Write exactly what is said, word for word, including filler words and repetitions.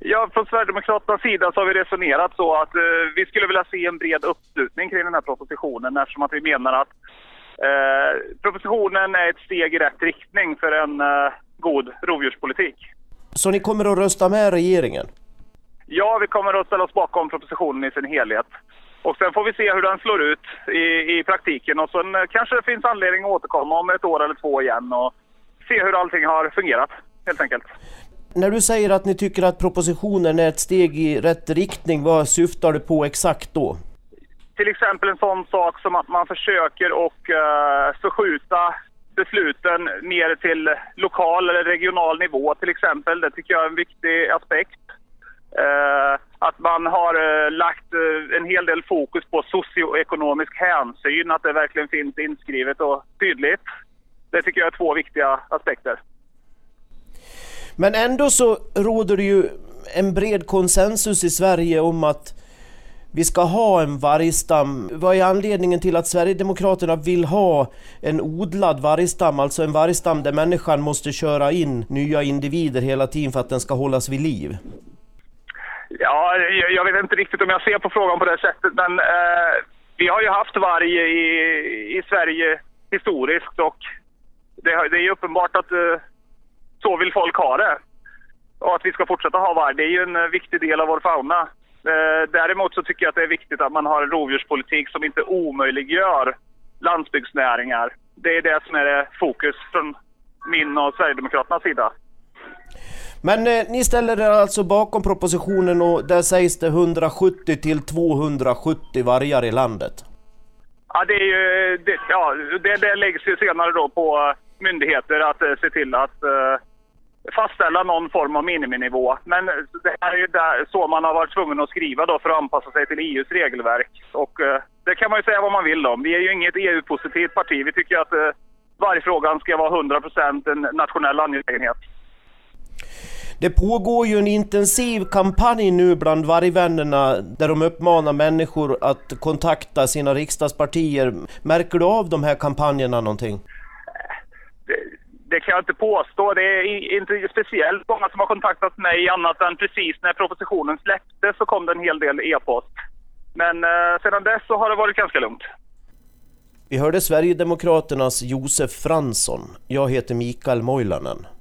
Ja, från Sverigedemokraternas sida så har vi resonerat så att eh, vi skulle vilja se en bred uppslutning kring den här propositionen, eftersom att vi menar att eh, propositionen är ett steg i rätt riktning för en eh, god rovdjurspolitik. Så ni kommer att rösta med regeringen? Ja, vi kommer att ställa oss bakom propositionen i sin helhet. Och sen får vi se hur den slår ut i, i praktiken. Och sen kanske det finns anledning att återkomma om ett år eller två igen och se hur allting har fungerat, helt enkelt. När du säger att ni tycker att propositionen är ett steg i rätt riktning, vad syftar du på exakt då? Till exempel en sån sak som att man försöker och uh, förskjuta besluten ner till lokal eller regional nivå till exempel. Det tycker jag är en viktig aspekt. Uh, att man har uh, lagt uh, en hel del fokus på socioekonomisk hänsyn, att det verkligen finns inskrivet och tydligt. Det tycker jag är två viktiga aspekter. Men ändå så råder det ju en bred konsensus i Sverige om att vi ska ha en vargstam. Vad är anledningen till att Sverigedemokraterna vill ha en odlad vargstam, alltså en vargstam där människan måste köra in nya individer hela tiden för att den ska hållas vid liv? Ja, jag vet inte riktigt om jag ser på frågan på det sättet, men eh, vi har ju haft varg i, i Sverige historiskt och det, det är uppenbart att eh, så vill folk ha det. Och att vi ska fortsätta ha varg, det är ju en viktig del av vår fauna. Eh, däremot så tycker jag att det är viktigt att man har en rovdjurspolitik som inte omöjliggör landsbygdsnäringar. Det är det som är fokus från min och Sverigedemokraternas sida. Men eh, ni ställer er alltså bakom propositionen och där sägs det hundrasjuttio till tvåhundrasjuttio vargar i landet. Ja, det, är ju, det, ja, det, det läggs ju senare då på myndigheter att eh, se till att eh, fastställa någon form av miniminivå. Men det här är ju där, så man har varit tvungen att skriva då för att anpassa sig till E U:s regelverk. Och eh, det kan man ju säga vad man vill om. Vi är ju inget E U-positivt parti. Vi tycker att eh, varje frågan ska vara hundra procent en nationell angelägenhet. Det pågår ju en intensiv kampanj nu bland vargvännerna där de uppmanar människor att kontakta sina riksdagspartier. Märker du av de här kampanjerna någonting? Det, det kan jag inte påstå. Det är inte speciellt många som har kontaktat mig annat än precis när propositionen släpptes så kom det en hel del e-post. Men eh, sedan dess så har det varit ganska lugnt. Vi hörde Sverigedemokraternas Josef Fransson. Jag heter Mikael Moilanen.